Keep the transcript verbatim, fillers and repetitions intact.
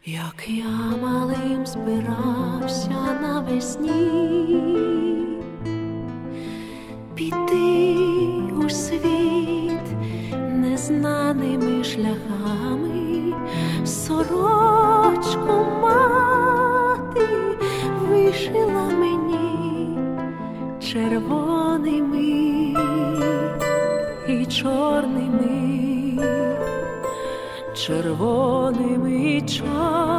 Як я малим збирався навесні піти у світ незнаними шляхами, сорочку мати вишила мені червоними і чорними, червоними і чорними.